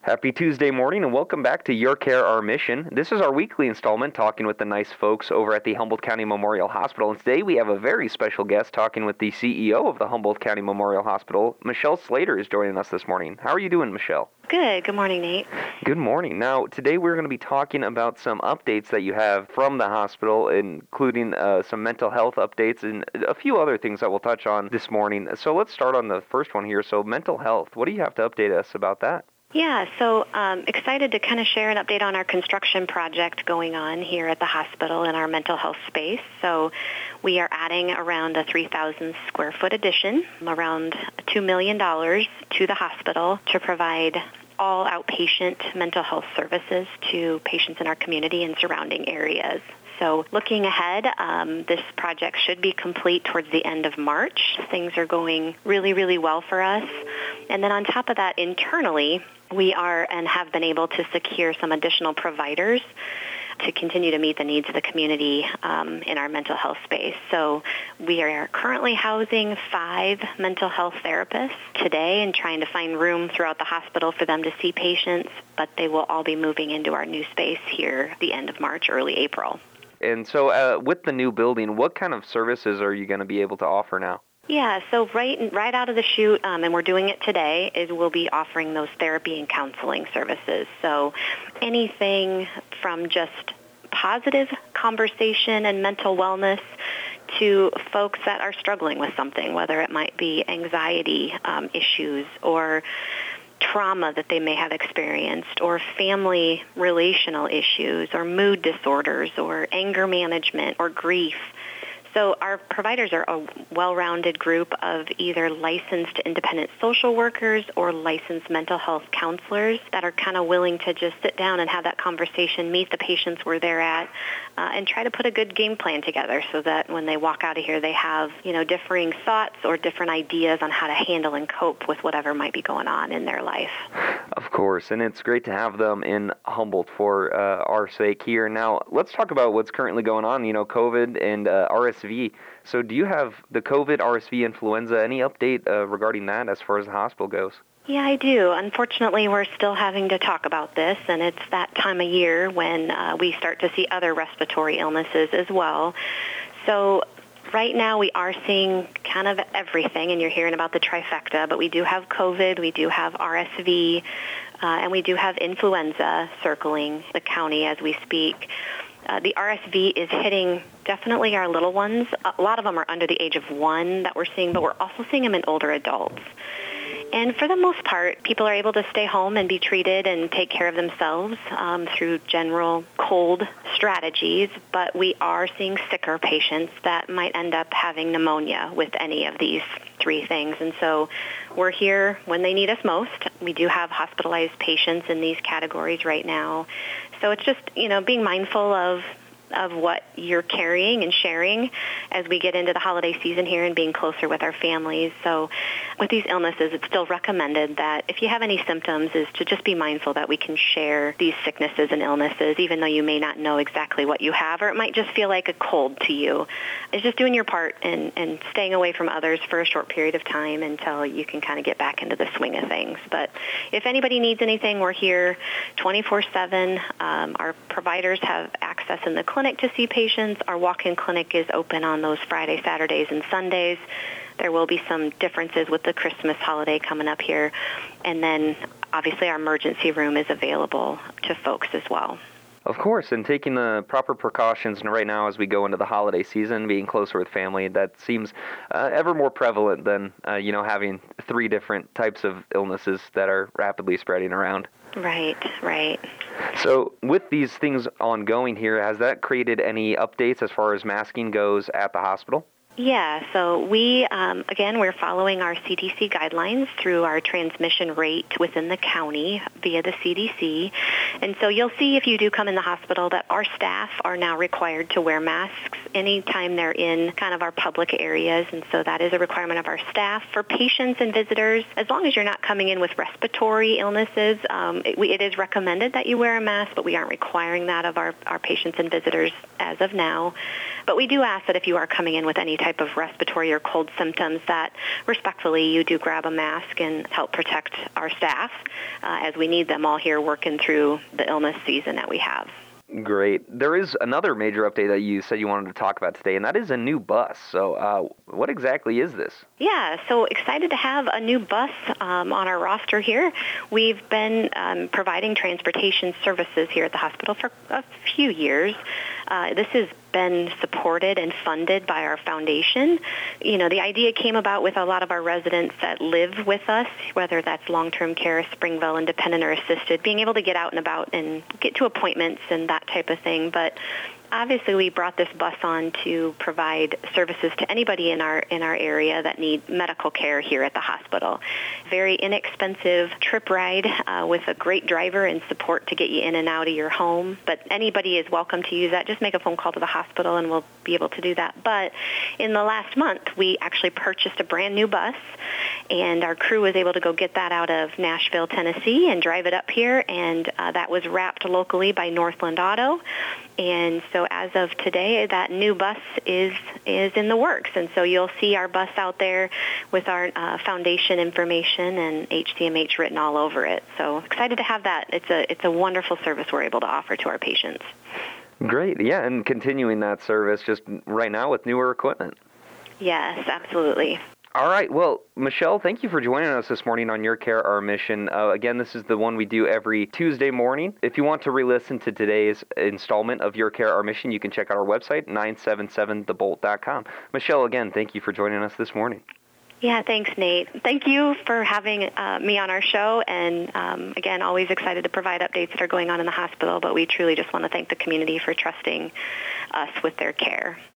Happy Tuesday morning and welcome back to Your Care, Our Mission. This is our weekly installment talking with the nice folks over at the Humboldt County Memorial Hospital. And today we have a very special guest talking with the CEO of the Humboldt County Memorial Hospital. Michelle Slater is joining us this morning. How are you doing, Michelle? Good. Good morning, Nate. Good morning. Now, today we're going to be talking about some updates that you have from the hospital, including some mental health updates and a few other things that we'll touch on this morning. So let's start on the first one here. So mental health, what do you have to update us about that? Yeah, so excited to kind of share an update on our construction project going on here at the hospital in our mental health space. So we are adding around a 3,000 square foot addition, around $2 million to the hospital to provide all outpatient mental health services to patients in our community and surrounding areas. So looking ahead, this project should be complete towards the end of March. Things are going really, really well for us. And then on top of that, internally, we are and have been able to secure some additional providers to continue to meet the needs of the community in our mental health space. So we are currently housing 5 mental health therapists today and trying to find room throughout the hospital for them to see patients, but they will all be moving into our new space here at the end of March, early April. And so with the new building, what kind of services are you going to be able to offer now? Yeah, so right out of the chute, and we're doing it today, is we'll be offering those therapy and counseling services. So anything from just positive conversation and mental wellness to folks that are struggling with something, whether it might be anxiety issues or trauma that they may have experienced, or family relational issues, or mood disorders, or anger management, or grief. So our providers are a well-rounded group of either licensed independent social workers or licensed mental health counselors that are kind of willing to just sit down and have that conversation, meet the patients where they're at, and try to put a good game plan together so that when they walk out of here, they have, differing thoughts or different ideas on how to handle and cope with whatever might be going on in their life. Of course, and it's great to have them in Humboldt for our sake here. Now, let's talk about what's currently going on, COVID and RSV. So do you have the COVID, RSV, influenza, any update regarding that as far as the hospital goes? Yeah, I do. Unfortunately, we're still having to talk about this, and it's that time of year when we start to see other respiratory illnesses as well. So right now we are seeing kind of everything, and you're hearing about the trifecta, but we do have COVID, we do have RSV, and we do have influenza circling the county as we speak. The RSV is hitting definitely our little ones. A lot of them are under the age of 1 that we're seeing, but we're also seeing them in older adults. And for the most part, people are able to stay home and be treated and take care of themselves through general cold strategies, but we are seeing sicker patients that might end up having pneumonia with any of these 3 things. And so we're here when they need us most. We do have hospitalized patients in these categories right now. So it's just, being mindful of what you're carrying and sharing as we get into the holiday season here and being closer with our families. So with these illnesses, it's still recommended that if you have any symptoms is to just be mindful that we can share these sicknesses and illnesses, even though you may not know exactly what you have, or it might just feel like a cold to you. It's just doing your part and staying away from others for a short period of time until you can kind of get back into the swing of things. But if anybody needs anything, we're here 24/7. Our providers have access in the clinic to see patients. Our walk-in clinic is open on those Fridays, Saturdays, and Sundays. There will be some differences with the Christmas holiday coming up here. And then, obviously, our emergency room is available to folks as well. Of course, and taking the proper precautions right now as we go into the holiday season, being closer with family, that seems ever more prevalent than, having 3 different types of illnesses that are rapidly spreading around. Right. So with these things ongoing here, has that created any updates as far as masking goes at the hospital? Yeah, so we, again, we're following our CDC guidelines through our transmission rate within the county via the CDC. And so you'll see if you do come in the hospital that our staff are now required to wear masks anytime they're in kind of our public areas. And so that is a requirement of our staff. For patients and visitors, as long as you're not coming in with respiratory illnesses, it is recommended that you wear a mask, but we aren't requiring that of our patients and visitors as of now. But we do ask that if you are coming in with any type of respiratory or cold symptoms, that respectfully you do grab a mask and help protect our staff as we need them all here working through the illness season that we have. Great. There is another major update that you said you wanted to talk about today, and that is a new bus. So what exactly is this? Yeah, so excited to have a new bus on our roster here. We've been providing transportation services here at the hospital for a few years. This has been supported and funded by our foundation. You know, the idea came about with a lot of our residents that live with us, whether that's long-term care, Springville, independent, or assisted, being able to get out and about and get to appointments and that type of thing. But obviously, we brought this bus on to provide services to anybody in our area that need medical care here at the hospital. Very inexpensive trip ride with a great driver and support to get you in and out of your home. But anybody is welcome to use that. Just make a phone call to the hospital and we'll be able to do that. But in the last month, we actually purchased a brand new bus, and our crew was able to go get that out of Nashville, Tennessee, and drive it up here. And that was wrapped locally by Northland Auto. And so as of today, that new bus is in the works. And so you'll see our bus out there with our foundation information and HCMH written all over it. So excited to have that. It's a wonderful service we're able to offer to our patients. Great. Yeah, and continuing that service just right now with newer equipment. Yes, absolutely. All right. Well, Michelle, thank you for joining us this morning on Your Care, Our Mission. Again, this is the one we do every Tuesday morning. If you want to re-listen to today's installment of Your Care, Our Mission, you can check out our website, 977thebolt.com. Michelle, again, thank you for joining us this morning. Yeah, thanks, Nate. Thank you for having me on our show. And again, always excited to provide updates that are going on in the hospital, but we truly just want to thank the community for trusting us with their care.